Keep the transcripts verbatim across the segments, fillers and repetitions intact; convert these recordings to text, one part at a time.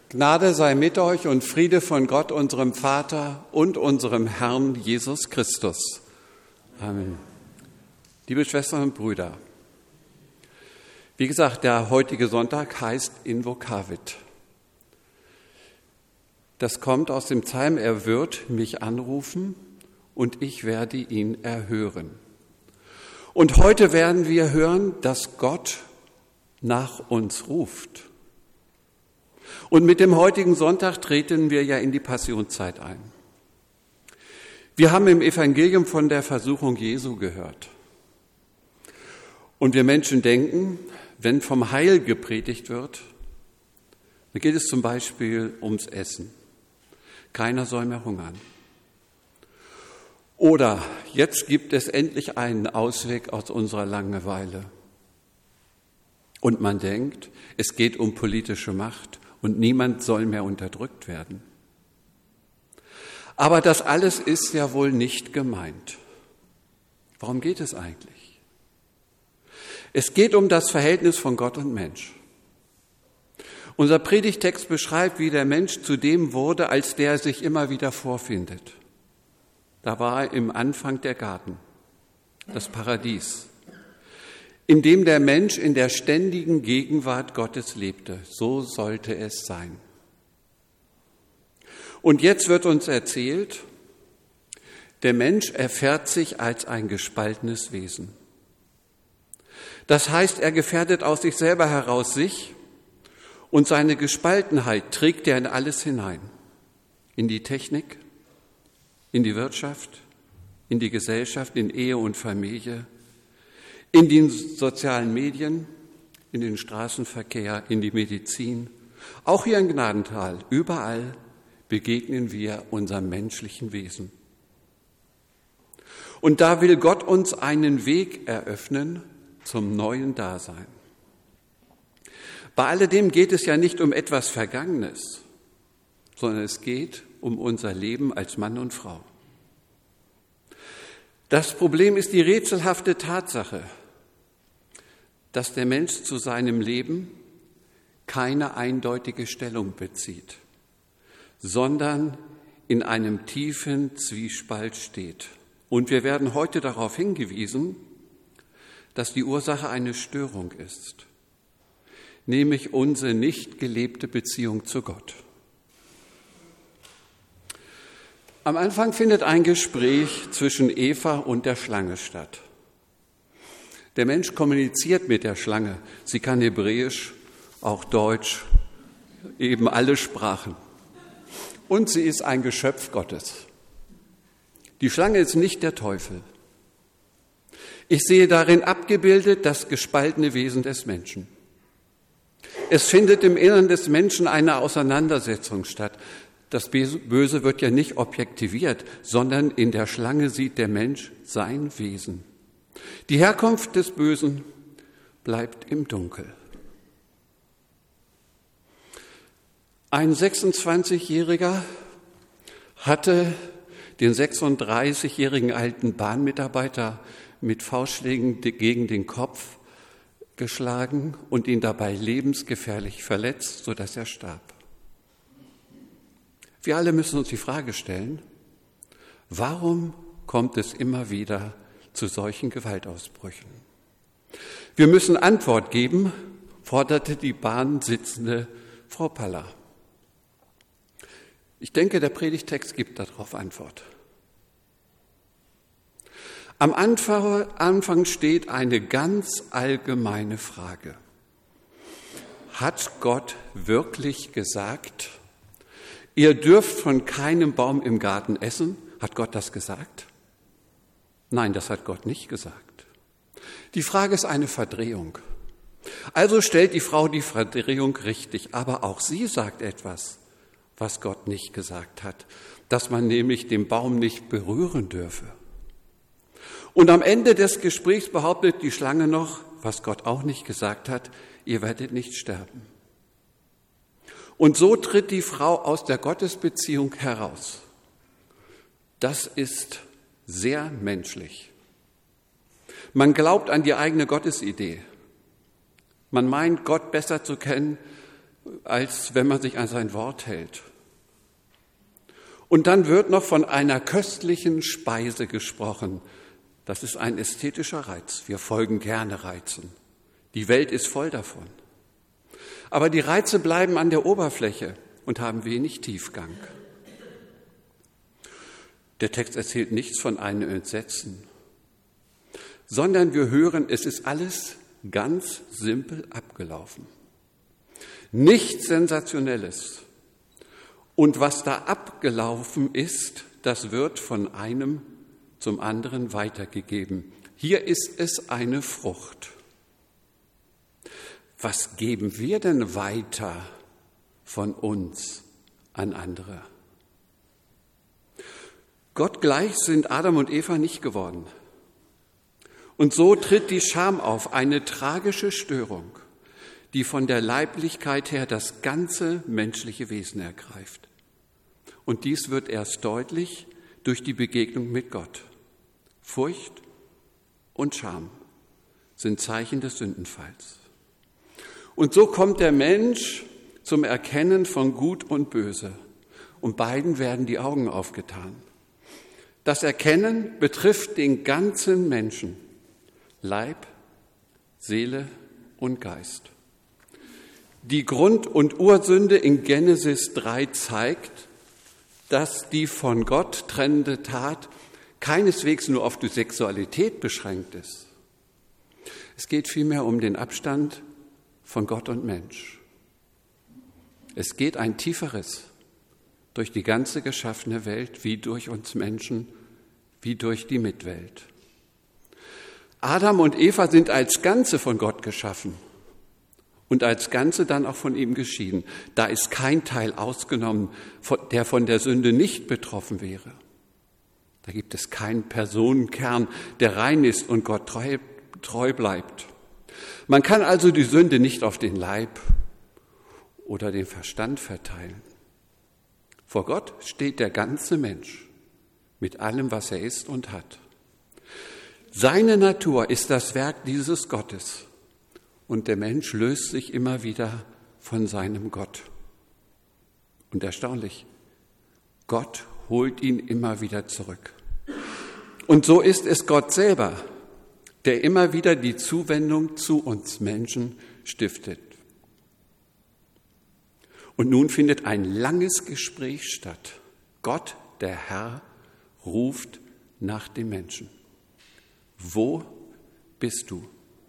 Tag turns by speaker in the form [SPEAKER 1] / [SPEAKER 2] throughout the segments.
[SPEAKER 1] Gnade sei mit euch und Friede von Gott, unserem Vater und unserem Herrn Jesus Christus. Amen. Liebe Schwestern und Brüder, wie gesagt, der heutige Sonntag heißt Invocavit. Das kommt aus dem Psalm, er wird mich anrufen und ich werde ihn erhören. Und heute werden wir hören, dass Gott nach uns ruft. Und mit dem heutigen Sonntag treten wir ja in die Passionszeit ein. Wir haben im Evangelium von der Versuchung Jesu gehört. Und wir Menschen denken, wenn vom Heil gepredigt wird, dann geht es zum Beispiel ums Essen. Keiner soll mehr hungern. Oder jetzt gibt es endlich einen Ausweg aus unserer Langeweile. Und man denkt, es geht um politische Macht und niemand soll mehr unterdrückt werden. Aber das alles ist ja wohl nicht gemeint. Worum geht es eigentlich? Es geht um das Verhältnis von Gott und Mensch. Unser Predigtext beschreibt, wie der Mensch zu dem wurde, als der er sich immer wieder vorfindet. Da war im Anfang der Garten, das Paradies, in dem der Mensch in der ständigen Gegenwart Gottes lebte. So sollte es sein. Und jetzt wird uns erzählt, der Mensch erfährt sich als ein gespaltenes Wesen. Das heißt, er gefährdet aus sich selber heraus sich und seine Gespaltenheit trägt er in alles hinein. In die Technik, in die Wirtschaft, in die Gesellschaft, in Ehe und Familie, in den sozialen Medien, in den Straßenverkehr, in die Medizin, auch hier in Gnadental, überall begegnen wir unserem menschlichen Wesen. Und da will Gott uns einen Weg eröffnen zum neuen Dasein. Bei alledem geht es ja nicht um etwas Vergangenes, sondern es geht um unser Leben als Mann und Frau. Das Problem ist die rätselhafte Tatsache, dass der Mensch zu seinem Leben keine eindeutige Stellung bezieht, sondern in einem tiefen Zwiespalt steht. Und wir werden heute darauf hingewiesen, dass die Ursache eine Störung ist, nämlich unsere nicht gelebte Beziehung zu Gott. Am Anfang findet ein Gespräch zwischen Eva und der Schlange statt. Der Mensch kommuniziert mit der Schlange. Sie kann Hebräisch, auch Deutsch, eben alle Sprachen. Und sie ist ein Geschöpf Gottes. Die Schlange ist nicht der Teufel. Ich sehe darin abgebildet das gespaltene Wesen des Menschen. Es findet im Innern des Menschen eine Auseinandersetzung statt. Das Böse wird ja nicht objektiviert, sondern in der Schlange sieht der Mensch sein Wesen. Die Herkunft des Bösen bleibt im Dunkel. Ein sechsundzwanzigjähriger hatte den sechsunddreißigjährigen alten Bahnmitarbeiter mit Faustschlägen gegen den Kopf geschlagen und ihn dabei lebensgefährlich verletzt, sodass er starb. Wir alle müssen uns die Frage stellen, warum kommt es immer wieder zu solchen Gewaltausbrüchen? Wir müssen Antwort geben, forderte die bahnsitzende Frau Paller. Ich denke, der Predigtext gibt darauf Antwort. Am Anfang steht eine ganz allgemeine Frage. Hat Gott wirklich gesagt, ihr dürft von keinem Baum im Garten essen? Hat Gott das gesagt? Nein, das hat Gott nicht gesagt. Die Frage ist eine Verdrehung. Also stellt die Frau die Verdrehung richtig, aber auch sie sagt etwas, was Gott nicht gesagt hat, dass man nämlich den Baum nicht berühren dürfe. Und am Ende des Gesprächs behauptet die Schlange noch, was Gott auch nicht gesagt hat, ihr werdet nicht sterben. Und so tritt die Frau aus der Gottesbeziehung heraus. Das ist sehr menschlich. Man glaubt an die eigene Gottesidee. Man meint, Gott besser zu kennen als wenn man sich an sein Wort hält. Und dann wird noch von einer köstlichen Speise gesprochen. Das ist ein ästhetischer Reiz. Wir folgen gerne Reizen. Die Welt ist voll davon. Aber die Reize bleiben an der Oberfläche und haben wenig Tiefgang. Der Text erzählt nichts von einem Entsetzen, sondern wir hören, es ist alles ganz simpel abgelaufen. Nichts Sensationelles. Und was da abgelaufen ist, das wird von einem zum anderen weitergegeben. Hier ist es eine Frucht. Was geben wir denn weiter von uns an andere? Gott gleich sind Adam und Eva nicht geworden. Und so tritt die Scham auf, eine tragische Störung, die von der Leiblichkeit her das ganze menschliche Wesen ergreift. Und dies wird erst deutlich durch die Begegnung mit Gott. Furcht und Scham sind Zeichen des Sündenfalls. Und so kommt der Mensch zum Erkennen von Gut und Böse. Und beiden werden die Augen aufgetan. Das Erkennen betrifft den ganzen Menschen, Leib, Seele und Geist. Die Grund- und Ursünde in Genesis drei zeigt, dass die von Gott trennende Tat keineswegs nur auf die Sexualität beschränkt ist. Es geht vielmehr um den Abstand von Gott und Mensch. Es geht ein tieferes durch die ganze geschaffene Welt, wie durch uns Menschen, wie durch die Mitwelt. Adam und Eva sind als Ganze von Gott geschaffen und als Ganze dann auch von ihm geschieden. Da ist kein Teil ausgenommen, der von der Sünde nicht betroffen wäre. Da gibt es keinen Personenkern, der rein ist und Gott treu, treu bleibt. Man kann also die Sünde nicht auf den Leib oder den Verstand verteilen. Vor Gott steht der ganze Mensch mit allem, was er ist und hat. Seine Natur ist das Werk dieses Gottes und der Mensch löst sich immer wieder von seinem Gott. Und erstaunlich, Gott holt ihn immer wieder zurück. Und so ist es Gott selber, der immer wieder die Zuwendung zu uns Menschen stiftet. Und nun findet ein langes Gespräch statt. Gott, der Herr, ruft nach dem Menschen. Wo bist du?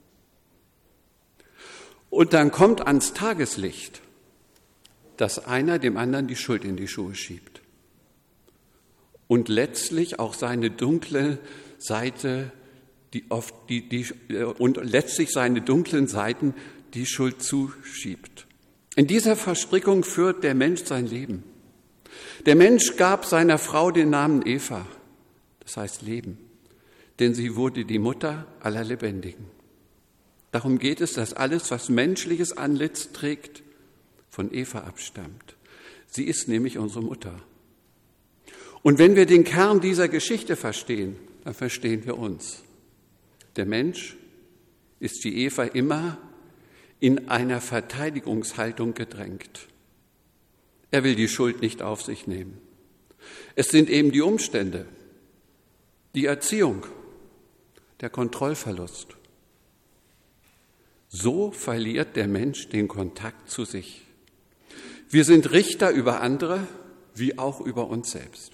[SPEAKER 1] Und dann kommt ans Tageslicht, dass einer dem anderen die Schuld in die Schuhe schiebt und letztlich auch seine dunkle Seite, die oft die, die und letztlich seine dunklen Seiten die Schuld zuschiebt. In dieser Verstrickung führt der Mensch sein Leben. Der Mensch gab seiner Frau den Namen Eva, das heißt Leben, denn sie wurde die Mutter aller Lebendigen. Darum geht es, dass alles, was menschliches Antlitz trägt, von Eva abstammt. Sie ist nämlich unsere Mutter. Und wenn wir den Kern dieser Geschichte verstehen, dann verstehen wir uns. Der Mensch ist wie Eva immer in einer Verteidigungshaltung gedrängt. Er will die Schuld nicht auf sich nehmen. Es sind eben die Umstände, die Erziehung, der Kontrollverlust. So verliert der Mensch den Kontakt zu sich. Wir sind Richter über andere, wie auch über uns selbst.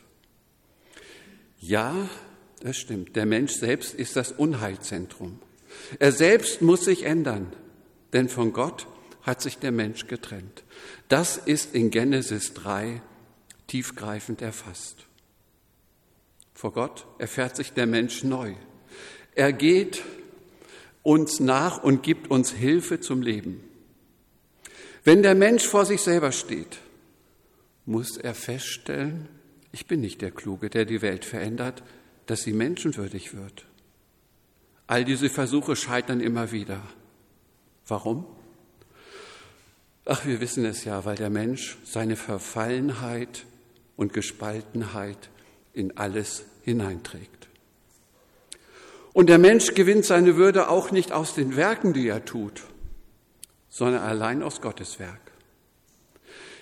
[SPEAKER 1] Ja, das stimmt, der Mensch selbst ist das Unheilzentrum. Er selbst muss sich ändern, denn von Gott hat sich der Mensch getrennt. Das ist in Genesis drei tiefgreifend erfasst. Vor Gott erfährt sich der Mensch neu. Er geht uns nach und gibt uns Hilfe zum Leben. Wenn der Mensch vor sich selber steht, muss er feststellen, ich bin nicht der Kluge, der die Welt verändert, dass sie menschenwürdig wird. All diese Versuche scheitern immer wieder. Warum? Ach, wir wissen es ja, weil der Mensch seine Verfallenheit und Gespaltenheit in alles hineinträgt. Und der Mensch gewinnt seine Würde auch nicht aus den Werken, die er tut, sondern allein aus Gottes Werk.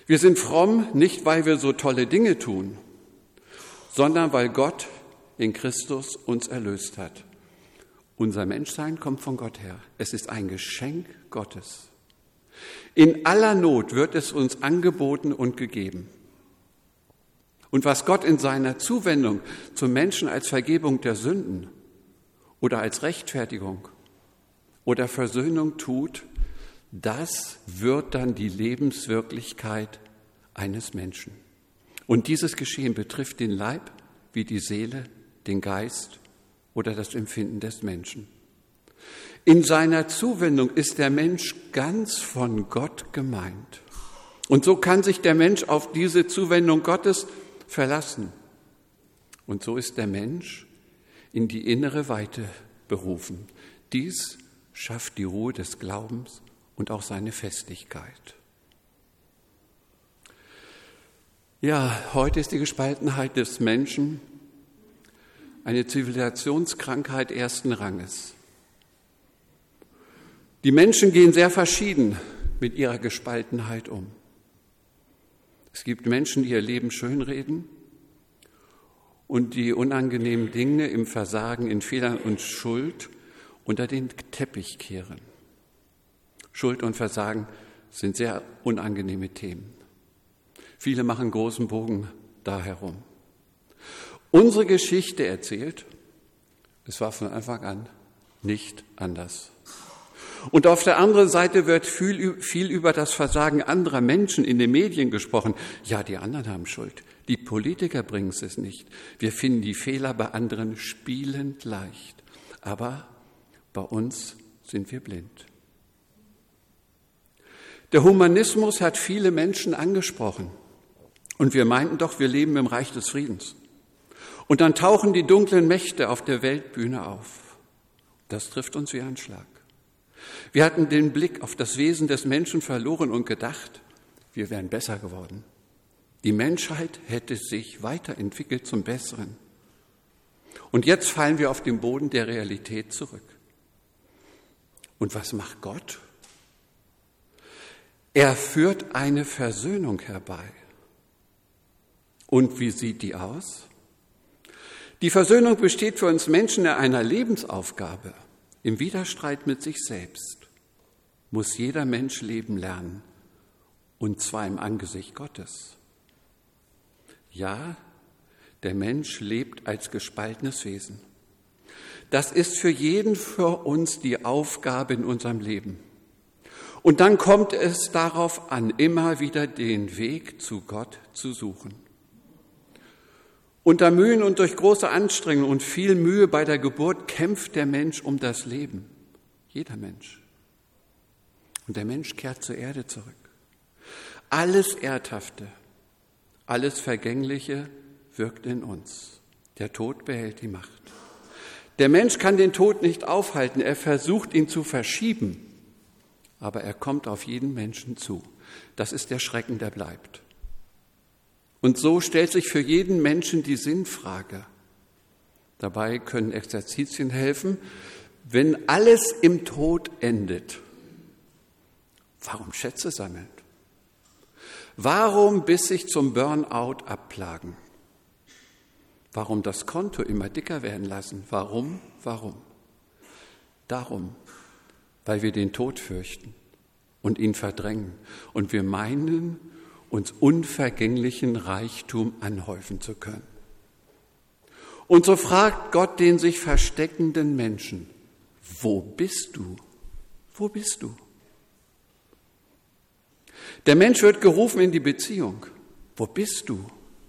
[SPEAKER 1] Wir sind fromm, nicht weil wir so tolle Dinge tun, sondern weil Gott in Christus uns erlöst hat. Unser Menschsein kommt von Gott her. Es ist ein Geschenk Gottes. In aller Not wird es uns angeboten und gegeben. Und was Gott in seiner Zuwendung zum Menschen als Vergebung der Sünden oder als Rechtfertigung oder Versöhnung tut, das wird dann die Lebenswirklichkeit eines Menschen. Und dieses Geschehen betrifft den Leib wie die Seele, den Geist oder das Empfinden des Menschen. In seiner Zuwendung ist der Mensch ganz von Gott gemeint. Und so kann sich der Mensch auf diese Zuwendung Gottes verlassen. Und so ist der Mensch in die innere Weite berufen. Dies schafft die Ruhe des Glaubens und auch seine Festigkeit. Ja, heute ist die Gespaltenheit des Menschen eine Zivilisationskrankheit ersten Ranges. Die Menschen gehen sehr verschieden mit ihrer Gespaltenheit um. Es gibt Menschen, die ihr Leben schönreden und die unangenehmen Dinge im Versagen, in Fehlern und Schuld unter den Teppich kehren. Schuld und Versagen sind sehr unangenehme Themen. Viele machen großen Bogen da herum. Unsere Geschichte erzählt, es war von Anfang an nicht anders. Und auf der anderen Seite wird viel, viel über das Versagen anderer Menschen in den Medien gesprochen. Ja, die anderen haben Schuld. Die Politiker bringen es nicht. Wir finden die Fehler bei anderen spielend leicht. Aber bei uns sind wir blind. Der Humanismus hat viele Menschen angesprochen. Und wir meinten doch, wir leben im Reich des Friedens. Und dann tauchen die dunklen Mächte auf der Weltbühne auf. Das trifft uns wie ein Schlag. Wir hatten den Blick auf das Wesen des Menschen verloren und gedacht, wir wären besser geworden. Die Menschheit hätte sich weiterentwickelt zum Besseren. Und jetzt fallen wir auf den Boden der Realität zurück. Und was macht Gott? Er führt eine Versöhnung herbei. Und wie sieht die aus? Die Versöhnung besteht für uns Menschen in einer Lebensaufgabe. Im Widerstreit mit sich selbst muss jeder Mensch leben lernen, und zwar im Angesicht Gottes. Ja, der Mensch lebt als gespaltenes Wesen. Das ist für jeden von uns die Aufgabe in unserem Leben. Und dann kommt es darauf an, immer wieder den Weg zu Gott zu suchen. Unter Mühen und durch große Anstrengung und viel Mühe bei der Geburt kämpft der Mensch um das Leben. Jeder Mensch. Und der Mensch kehrt zur Erde zurück. Alles Erdhafte, alles Vergängliche wirkt in uns. Der Tod behält die Macht. Der Mensch kann den Tod nicht aufhalten. Er versucht, ihn zu verschieben. Aber er kommt auf jeden Menschen zu. Das ist der Schrecken, der bleibt. Und so stellt sich für jeden Menschen die Sinnfrage. Dabei können Exerzitien helfen. Wenn alles im Tod endet, warum Schätze sammeln? Warum bis sich zum Burnout abplagen? Warum das Konto immer dicker werden lassen? Warum? Warum? Darum, weil wir den Tod fürchten und ihn verdrängen. Und wir meinen, uns unvergänglichen Reichtum anhäufen zu können. Und so fragt Gott den sich versteckenden Menschen, wo bist du? Wo bist du? Der Mensch wird gerufen in die Beziehung. Wo bist du?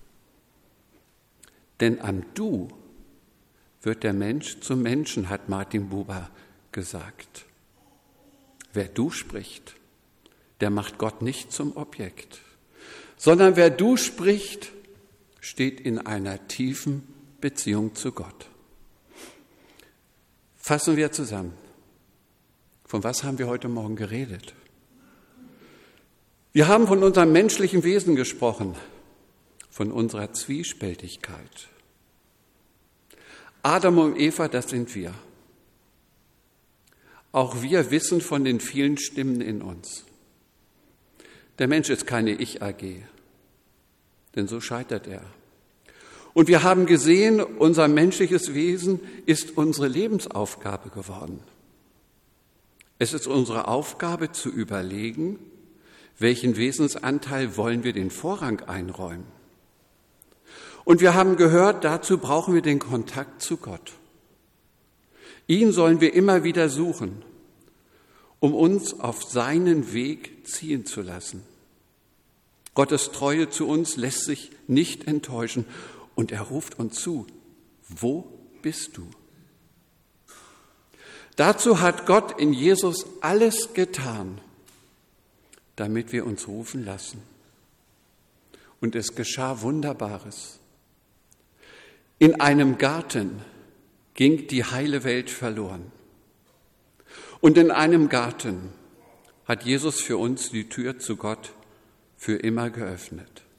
[SPEAKER 1] Denn am Du wird der Mensch zum Menschen, hat Martin Buber gesagt. Wer Du spricht, der macht Gott nicht zum Objekt, sondern wer Du spricht, steht in einer tiefen Beziehung zu Gott. Fassen wir zusammen. Von was haben wir heute Morgen geredet? Wir haben von unserem menschlichen Wesen gesprochen, von unserer Zwiespältigkeit. Adam und Eva, das sind wir. Auch wir wissen von den vielen Stimmen in uns. Der Mensch ist keine Ich-A G, denn so scheitert er. Und wir haben gesehen, unser menschliches Wesen ist unsere Lebensaufgabe geworden. Es ist unsere Aufgabe zu überlegen, welchen Wesensanteil wollen wir den Vorrang einräumen. Und wir haben gehört, dazu brauchen wir den Kontakt zu Gott. Ihn sollen wir immer wieder suchen, um uns auf seinen Weg ziehen zu lassen. Gottes Treue zu uns lässt sich nicht enttäuschen und er ruft uns zu: Wo bist du? Dazu hat Gott in Jesus alles getan, damit wir uns rufen lassen. Und es geschah Wunderbares. In einem Garten ging die heile Welt verloren. Und in einem Garten hat Jesus für uns die Tür zu Gott für immer geöffnet.